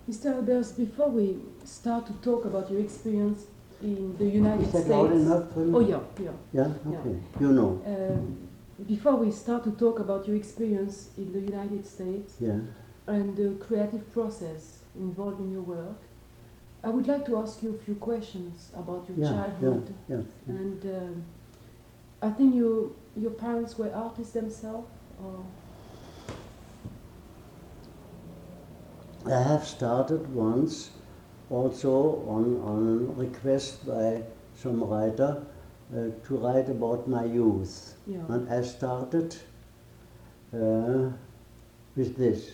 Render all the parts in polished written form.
Mr. Albers, before we start to talk about your experience in the United Is that States. loud enough for me? Oh yeah. Yeah? Okay. You know. Before we start to talk about your experience in the United States Yeah. and the creative process involved in your work, I would like to ask you a few questions about your childhood. Yeah. And I think your parents were artists themselves, or? I have started once, also on request by some writer, to write about my youth. Yeah. And I started with this.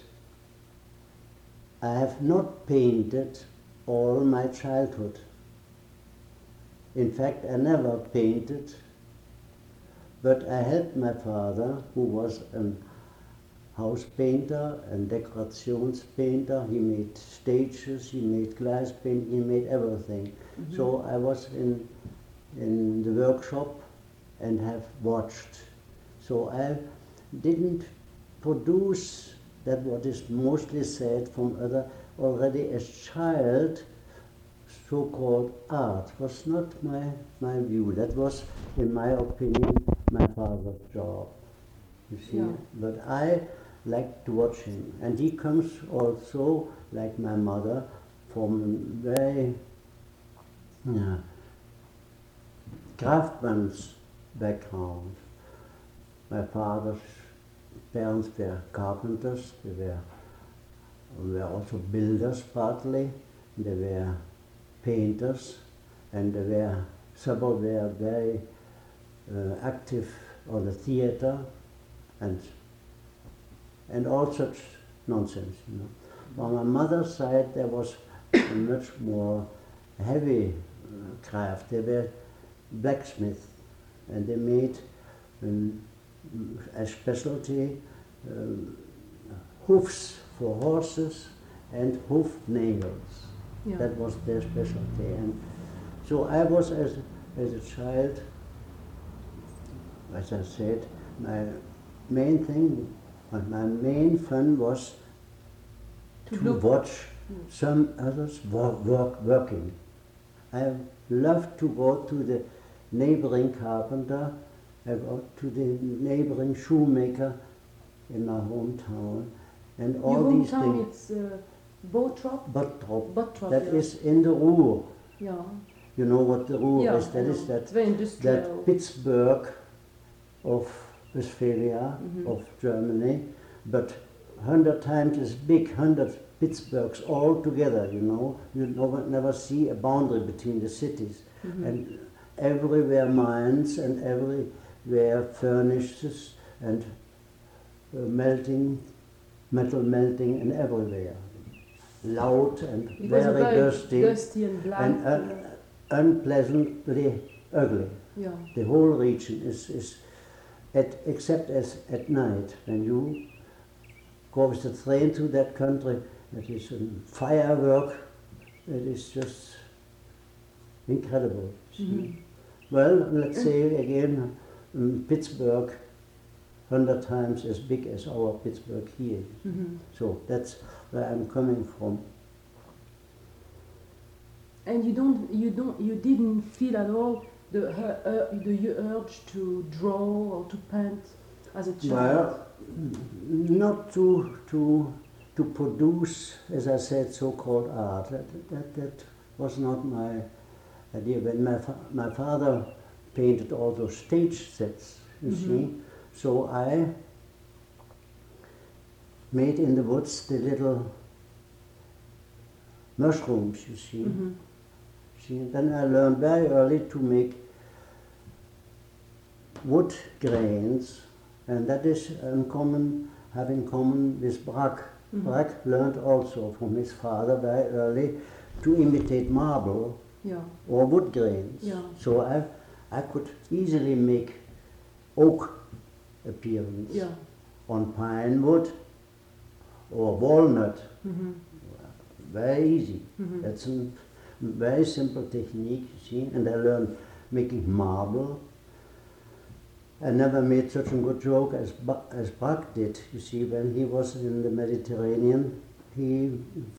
I have not painted all my childhood. In fact, I never painted, but I helped my father, who was a house painter and decorationspainter. He made stages, he made glass painting, he made everything. Mm-hmm. So I was in the workshop and have watched. So I didn't produce that what is mostly said from other already as child. So-called art was not my view. That was, in my opinion, my father's job. You see, Yeah. but I liked to watch him, and he comes also, like my mother, from very craftsman's background. My father's parents were carpenters. They were also builders partly. They were painters, and some were very active on the theater and all such nonsense, you know. On my mother's side, there was a much more heavy craft. They were blacksmiths, and they made a specialty hoofs for horses and hoof nails. Yeah. That was their specialty. And so I was, as a child, as I said, my main thing, my main fun was to watch some others working. I loved to go to the neighboring carpenter, I go to the neighboring shoemaker in my hometown, and all your these hometown, things. it's Bottrop? Bottrop. Yeah. That is in the Ruhr. Yeah. You know what the Ruhr Yeah, is? That is it's very industrial. that Pittsburgh of Westphalia, Mhm. of Germany, but 100 times as big, 100 Pittsburghs all together, you know. You never see a boundary between the cities. Mhm. And everywhere mines and everywhere furnaces and metal melting and everywhere. Loud and It was very dusty and black. and unpleasantly ugly. Yeah. The whole region is except as at night, when you go with the train to that country, it is a firework. It is just incredible. Mhm. Well, let's say again, Pittsburgh, 100 times as big as our Pittsburgh here. Mhm. So that's where I'm coming from. And you didn't feel at all the urge to draw or to paint as a child. Well, not to produce, as I said, so-called art. That was not my idea. When my father painted all those stage sets, you see, so I made in the woods the little mushrooms, you see. Mm-hmm. See, then I learned very early to make wood grains, and that is having common with Braque. Mm-hmm. Braque learned also from his father very early to imitate marble or wood grains. Yeah. So I could easily make oak appearance on pine wood or walnut. Mm-hmm. Very easy. Mm-hmm. That's a very simple technique, you see. And I learned making marble. I never made such a good joke as Braque did. You see, when he was in the Mediterranean, he